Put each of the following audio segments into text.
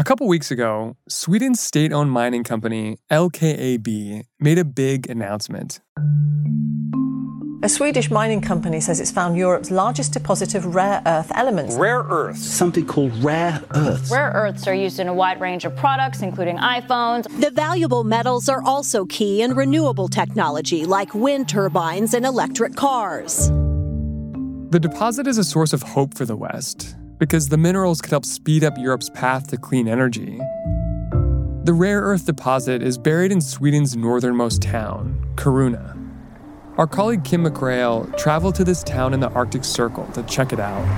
couple weeks ago, Sweden's state-owned mining company, LKAB, made a big announcement. A Swedish mining company says it's found Europe's largest deposit of rare earth elements. Rare earths? Something called rare earths. Rare earths are used in a wide range of products, including iPhones. The valuable metals are also key in renewable technology, like wind turbines and electric cars. The deposit is a source of hope for the West, because the minerals could help speed up Europe's path to clean energy. The rare earth deposit is buried in Sweden's northernmost town, Kiruna. Our colleague Kim McGrail traveled to this town in the Arctic Circle to check it out.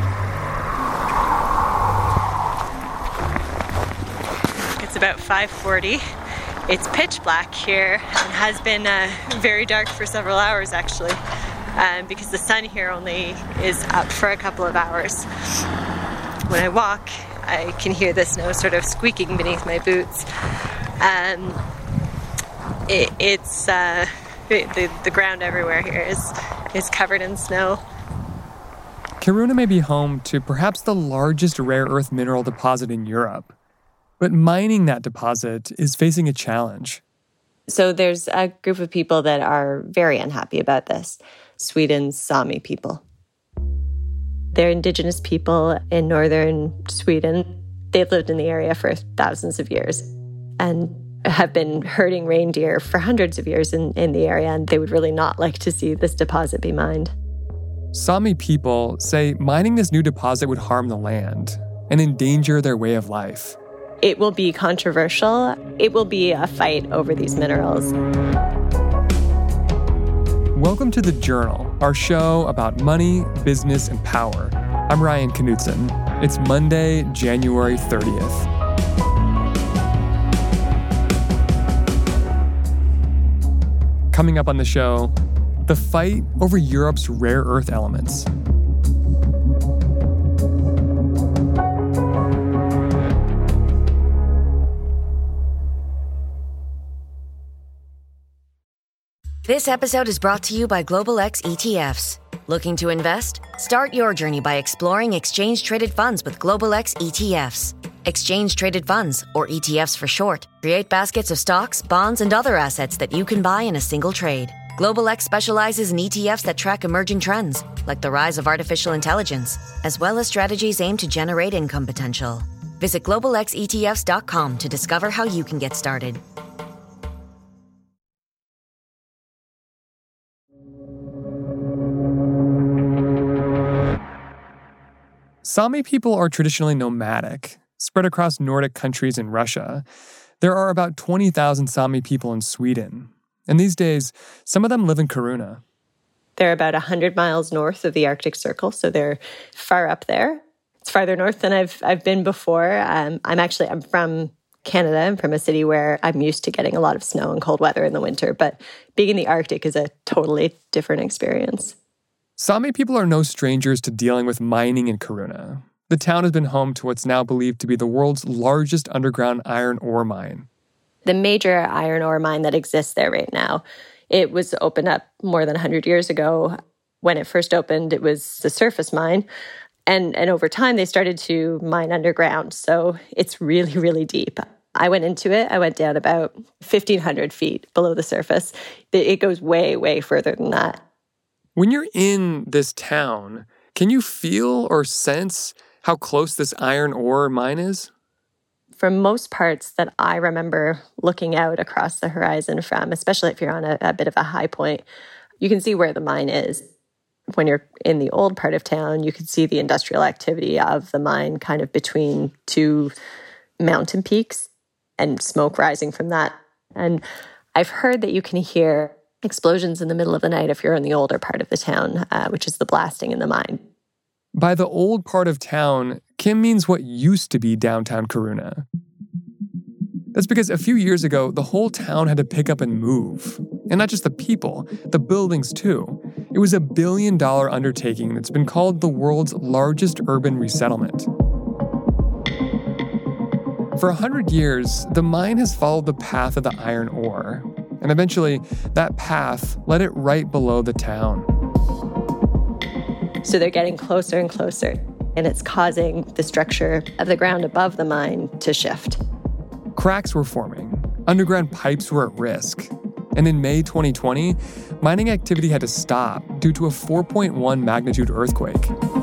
It's about 5:40. It's pitch black here and has been very dark for several hours actually, because the sun here only is up for a couple of hours. When I walk, I can hear the snow sort of squeaking beneath my boots. The ground everywhere here is covered in snow. Kiruna may be home to perhaps the largest rare earth mineral deposit in Europe. But mining that deposit is facing a challenge. So there's a group of people that are very unhappy about this. Sweden's Sami people. They're indigenous people in northern Sweden. They've lived in the area for thousands of years and have been herding reindeer for hundreds of years in the area, and they would really not like to see this deposit be mined. Sami people say mining this new deposit would harm the land and endanger their way of life. It will be controversial. It will be a fight over these minerals. Welcome to The Journal, our show about money, business, and power. I'm Ryan Knutson. It's Monday, January 30th. Coming up on the show, the fight over Europe's rare earth elements. This episode is brought to you by Global X ETFs. Looking to invest? Start your journey by exploring exchange-traded funds with Global X ETFs. Exchange-traded funds, or ETFs for short, create baskets of stocks, bonds, and other assets that you can buy in a single trade. Global X specializes in ETFs that track emerging trends, like the rise of artificial intelligence, as well as strategies aimed to generate income potential. Visit globalxetfs.com to discover how you can get started. Sami people are traditionally nomadic, spread across Nordic countries and Russia. There are about 20,000 Sami people in Sweden. And these days, some of them live in Kiruna. They're about 100 miles north of the Arctic Circle, so they're far up there. It's farther north than I've been before. I'm from Canada. I'm from a city where I'm used to getting a lot of snow and cold weather in the winter, but being in the Arctic is a totally different experience. Sami people are no strangers to dealing with mining in Kiruna. The town has been home to what's now believed to be the world's largest underground iron ore mine. The major iron ore mine that exists there right now, it was opened up more than 100 years ago. When it first opened, it was a surface mine. And over time, they started to mine underground. So it's really, really deep. I went into it. I went down about 1,500 feet below the surface. It goes way, way further than that. When you're in this town, can you feel or sense how close this iron ore mine is? For most parts that I remember looking out across the horizon from, especially if you're on a bit of a high point, you can see where the mine is. When you're in the old part of town, you can see the industrial activity of the mine kind of between two mountain peaks and smoke rising from that. And I've heard that you can hear explosions in the middle of the night if you're in the older part of the town, which is the blasting in the mine. By the old part of town, Kim means what used to be downtown Kiruna. That's because a few years ago, the whole town had to pick up and move. And not just the people, the buildings too. It was a $1 billion undertaking that's been called the world's largest urban resettlement. For 100 years, the mine has followed the path of the iron ore. And eventually, that path led it right below the town. So they're getting closer and closer. and it's causing the structure of the ground above the mine to shift. Cracks were forming. Underground pipes were at risk. And in May 2020, mining activity had to stop due to a 4.1 magnitude earthquake.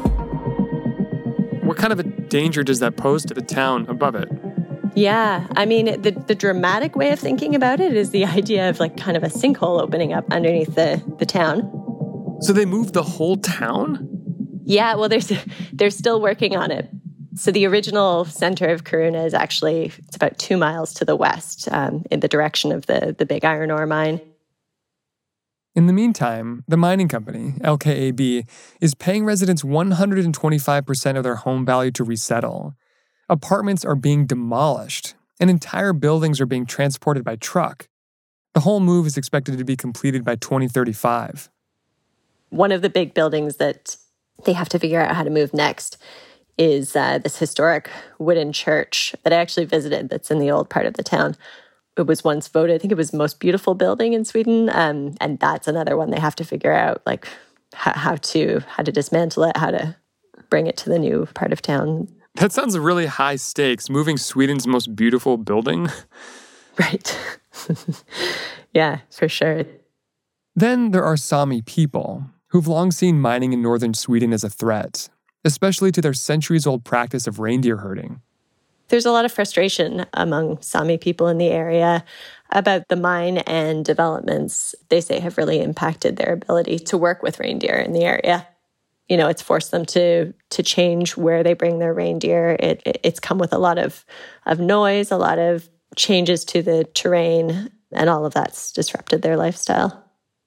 What kind of a danger does that pose to the town above it? Yeah, I mean, the dramatic way of thinking about it is the idea of like kind of a sinkhole opening up underneath the town. So they moved the whole town? Yeah, well, they're still working on it. So the original center of Kiruna is actually, it's about 2 miles to the west in the direction of the big iron ore mine. In the meantime, the mining company, LKAB, is paying residents 125% of their home value to resettle. Apartments are being demolished, and entire buildings are being transported by truck. The whole move is expected to be completed by 2035. One of the big buildings that they have to figure out how to move next is this historic wooden church that I actually visited that's in the old part of the town. It was once voted, I think it was most beautiful building in Sweden, and that's another one they have to figure out, like how to dismantle it, how to bring it to the new part of town. That sounds really high stakes, moving Sweden's most beautiful building. Right. Yeah, for sure. Then there are Sami people, who've long seen mining in northern Sweden as a threat, especially to their centuries-old practice of reindeer herding. There's a lot of frustration among Sami people in the area about the mine and developments they say have really impacted their ability to work with reindeer in the area. You know, it's forced them to change where they bring their reindeer. It's come with a lot of noise, a lot of changes to the terrain, and all of that's disrupted their lifestyle.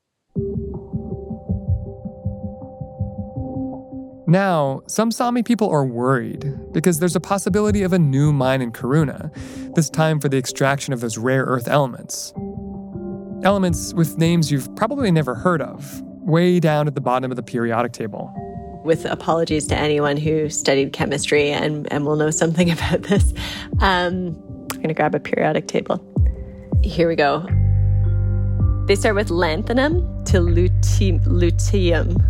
Now, some Sami people are worried because there's a possibility of a new mine in Kiruna, this time for the extraction of those rare earth elements. Elements with names you've probably never heard of, way down at the bottom of the periodic table. With apologies to anyone who studied chemistry and will know something about this, I'm going to grab a periodic table. Here we go. They start with lanthanum to lutetium.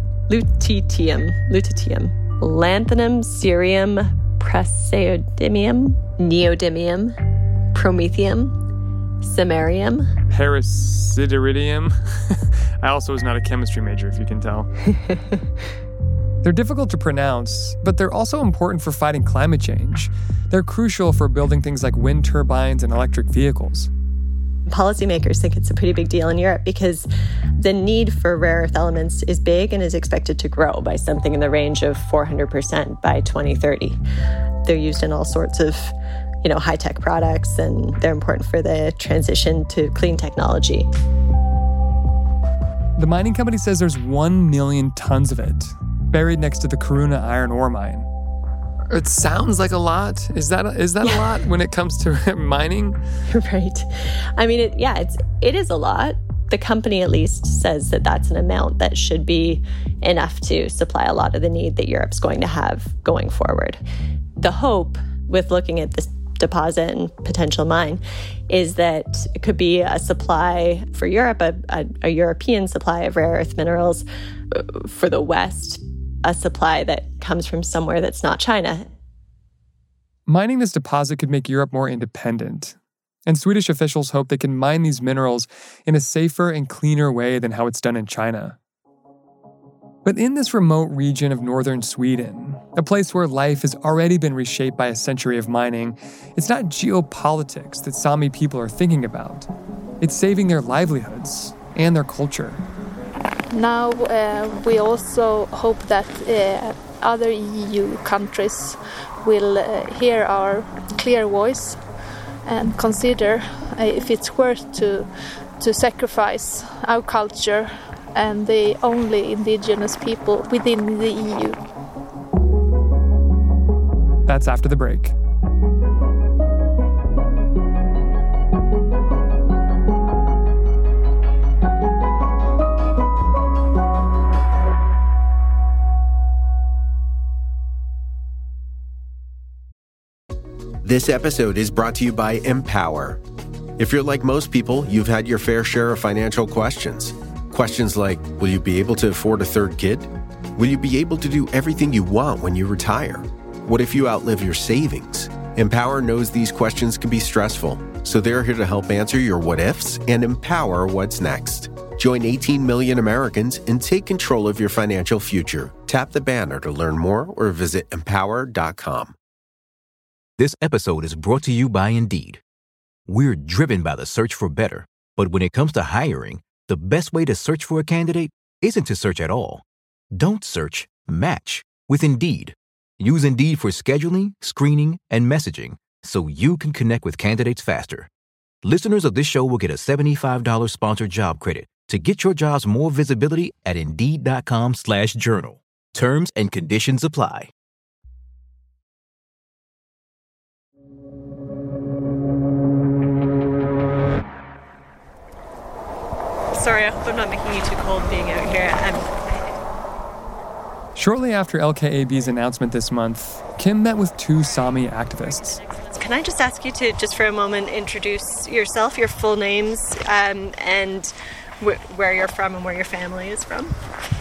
Lanthanum, cerium, praseodymium, neodymium, promethium, samarium, parasiteridium. I also was not a chemistry major, if you can tell. They're difficult to pronounce, but they're also important for fighting climate change. They're crucial for building things like wind turbines and electric vehicles. Policymakers think it's a pretty big deal in Europe because the need for rare earth elements is big and is expected to grow by something in the range of 400% by 2030. They're used in all sorts of, high-tech products, and they're important for the transition to clean technology. The mining company says there's 1 million tons of it, buried next to the Kiruna iron ore mine. It sounds like a lot. Is that a lot when it comes to mining? Right. I mean, it is a lot. The company at least says that that's an amount that should be enough to supply a lot of the need that Europe's going to have going forward. The hope with looking at this deposit and potential mine is that it could be a supply for Europe, a European supply of rare earth minerals for the West, a supply that comes from somewhere that's not China. Mining this deposit could make Europe more independent, and Swedish officials hope they can mine these minerals in a safer and cleaner way than how it's done in China. But in this remote region of northern Sweden, a place where life has already been reshaped by a century of mining, it's not geopolitics that Sami people are thinking about. It's saving their livelihoods and their culture. Now we also hope that other EU countries will hear our clear voice and consider if it's worth to sacrifice our culture and the only indigenous people within the EU. That's after the break. This episode is brought to you by Empower. If you're like most people, you've had your fair share of financial questions. Questions like, will you be able to afford a third kid? Will you be able to do everything you want when you retire? What if you outlive your savings? Empower knows these questions can be stressful, so they're here to help answer your what-ifs and empower what's next. Join 18 million Americans and take control of your financial future. Tap the banner to learn more or visit empower.com. This episode is brought to you by Indeed. We're driven by the search for better, but when it comes to hiring, the best way to search for a candidate isn't to search at all. Don't search, match with Indeed. Use Indeed for scheduling, screening, and messaging so you can connect with candidates faster. Listeners of this show will get a $75 sponsored job credit to get your jobs more visibility at Indeed.com/journal. Terms and conditions apply. Sorry, I hope I'm not making you too cold being out here. Shortly after LKAB's announcement this month, Kim met with two Sami activists. Can I just ask you to, just for a moment, introduce yourself, your full names, and where you're from and where your family is from?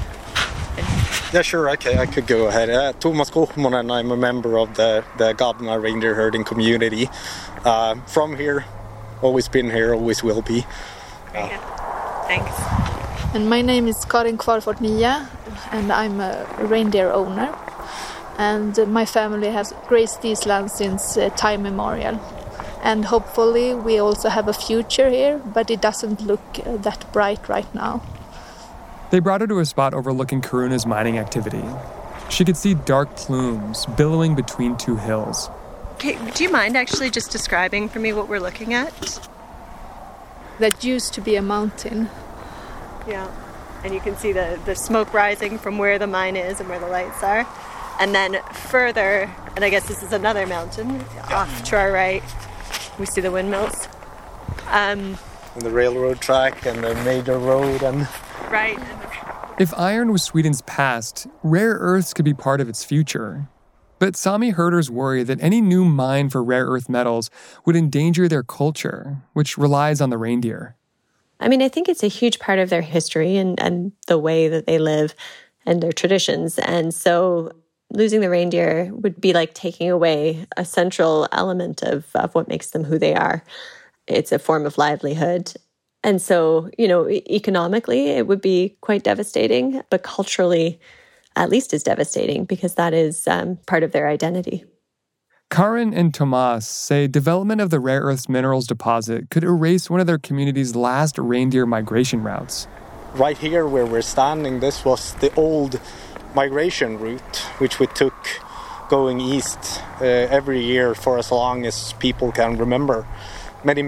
Yeah, sure, okay, I could go ahead. Thomas Kochmonen, I'm a member of the Gabna reindeer herding community. From here, always been here, always will be. Very good. Thanks. And my name is Karin Kvarfort Nia, and I'm a reindeer owner. And my family has grazed these lands since time immemorial. And hopefully we also have a future here, but it doesn't look that bright right now. They brought her to a spot overlooking Karuna's mining activity. She could see dark plumes billowing between two hills. Okay, do you mind actually just describing for me what we're looking at? That used to be a mountain. Yeah, and you can see the smoke rising from where the mine is and where the lights are. And then further, and I guess this is another mountain, off to our right, we see the windmills. And the railroad track and the major road and... Right. If iron was Sweden's past, rare earths could be part of its future. But Sami herders worry that any new mine for rare earth metals would endanger their culture, which relies on the reindeer. I mean, I think it's a huge part of their history and the way that they live and their traditions. And so losing the reindeer would be like taking away a central element of what makes them who they are. It's a form of livelihood. And so, economically, it would be quite devastating, but culturally, at least as devastating because that is part of their identity. Karin and Tomas say development of the rare earths minerals deposit could erase one of their community's last reindeer migration routes. Right here where we're standing, this was the old migration route, which we took going east every year for as long as people can remember. Many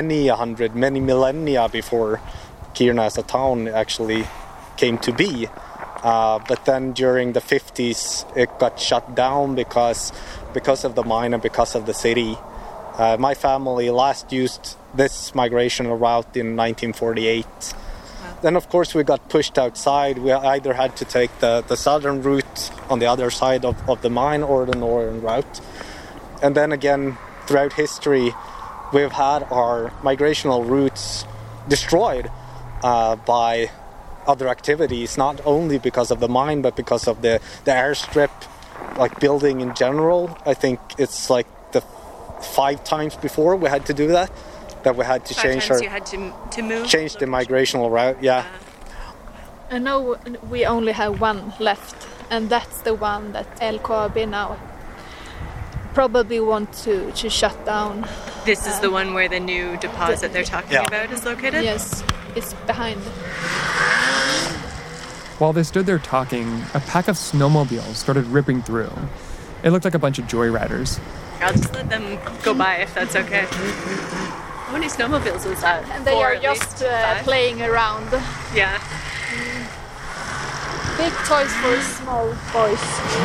millennia before Kiruna as a town actually came to be. But then during the 50s, it got shut down because of the mine and because of the city. My family last used this migration route in 1948. Wow. Then, of course, we got pushed outside. We either had to take the southern route on the other side of the mine or the northern route. And then again, throughout history, we've had our migrational routes destroyed by other activities, not only because of the mine, but because of the airstrip, like building in general. I think it's like the 5 times before we had to do that we had to change you had to move? Change the migrational route, yeah. And now we only have one left, and that's the one that LKAB now probably want to shut down. This is the one where the new deposit they're talking about is located? Yes, it's behind. While they stood there talking, a pack of snowmobiles started ripping through. It looked like a bunch of joyriders. I'll just let them go by if that's okay. How many snowmobiles was that? And they are just playing around. Yeah. Big toys for small boys.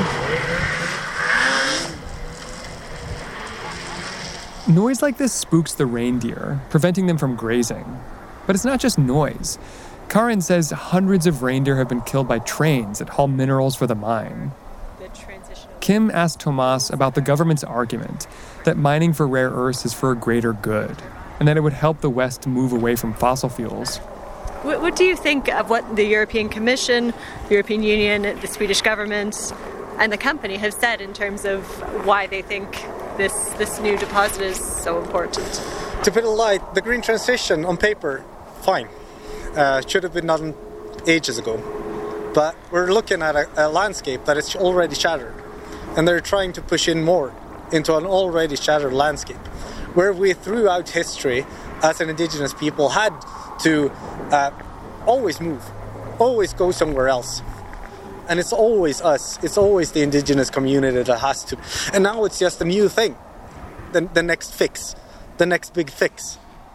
Noise like this spooks the reindeer, preventing them from grazing. But it's not just noise. Karin says hundreds of reindeer have been killed by trains that haul minerals for the mine. Kim asked Tomas about the government's argument that mining for rare earths is for a greater good, and that it would help the West to move away from fossil fuels. What do you think of what the European Commission, the European Union, the Swedish government and the company have said in terms of why they think this new deposit is so important? To put it light, the green transition on paper, fine. Should have been done ages ago. But we're looking at a landscape that is already shattered. And they're trying to push in more into an already shattered landscape. Where we throughout history, as an indigenous people, had to always move, always go somewhere else. And it's always us, it's always the indigenous community that has to. And now it's just a new thing, the next fix, the next big fix.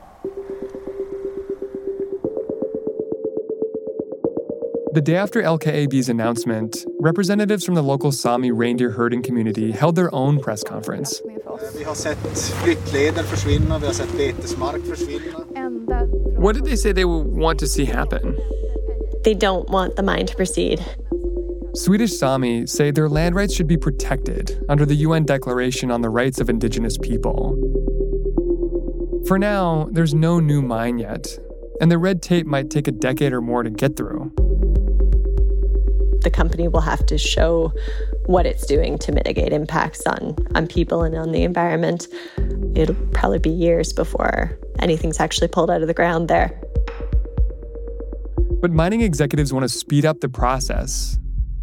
The day after LKAB's announcement, representatives from the local Sami reindeer herding community held their own press conference. What did they say they want to see happen? They don't want the mine to proceed. Swedish Sami say their land rights should be protected under the UN Declaration on the Rights of Indigenous People. For now, there's no new mine yet, and the red tape might take a decade or more to get through. The company will have to show what it's doing to mitigate impacts on people and on the environment. It'll probably be years before anything's actually pulled out of the ground there. But mining executives want to speed up the process.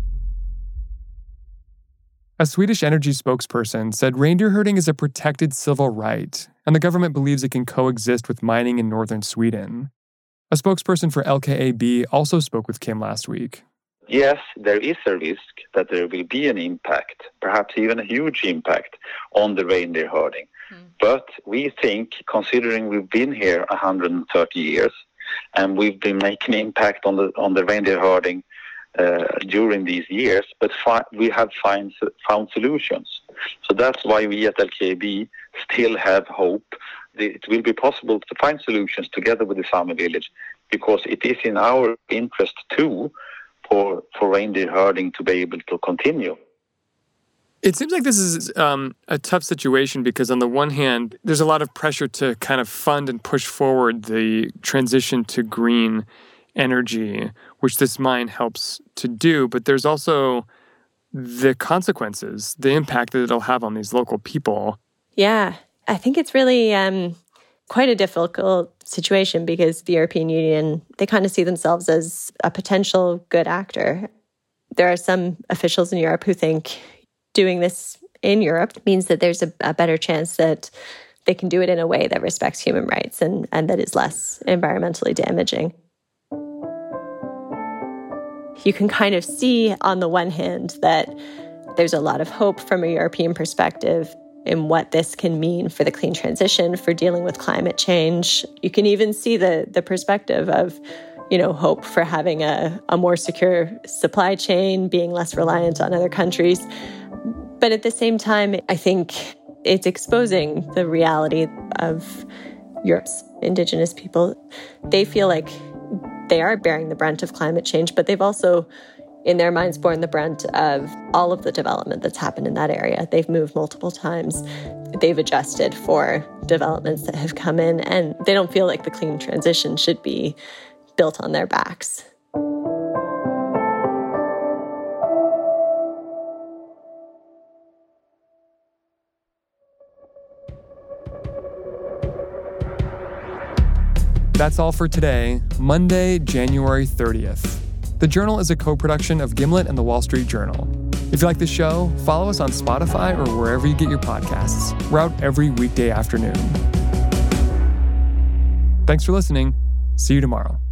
A Swedish energy spokesperson said reindeer herding is a protected civil right, and the government believes it can coexist with mining in northern Sweden. A spokesperson for LKAB also spoke with Kim last week. Yes, there is a risk that there will be an impact, perhaps even a huge impact, on the reindeer herding. But we think, considering we've been here 130 years, and we've been making impact on the reindeer herding during these years, but we have found solutions. So that's why we at LKAB still have hope. It will be possible to find solutions together with the Sami village, because it is in our interest too for reindeer herding to be able to continue. It seems like this is a tough situation because on the one hand, there's a lot of pressure to kind of fund and push forward the transition to green energy, which this mine helps to do, but there's also the consequences, the impact that it'll have on these local people. Yeah, I think it's really quite a difficult situation because the European Union, they kind of see themselves as a potential good actor. There are some officials in Europe who think doing this in Europe means that there's a better chance that they can do it in a way that respects human rights and that is less environmentally damaging. You can kind of see on the one hand that there's a lot of hope from a European perspective in what this can mean for the clean transition, for dealing with climate change. You can even see the perspective of, hope for having a more secure supply chain, being less reliant on other countries. But at the same time, I think it's exposing the reality of Europe's indigenous people. They feel like they are bearing the brunt of climate change, but they've also, in their minds, borne the brunt of all of the development that's happened in that area. They've moved multiple times. They've adjusted for developments that have come in, and they don't feel like the clean transition should be built on their backs. That's all for today, Monday, January 30th. The Journal is a co-production of Gimlet and The Wall Street Journal. If you like the show, follow us on Spotify or wherever you get your podcasts. We're out every weekday afternoon. Thanks for listening. See you tomorrow.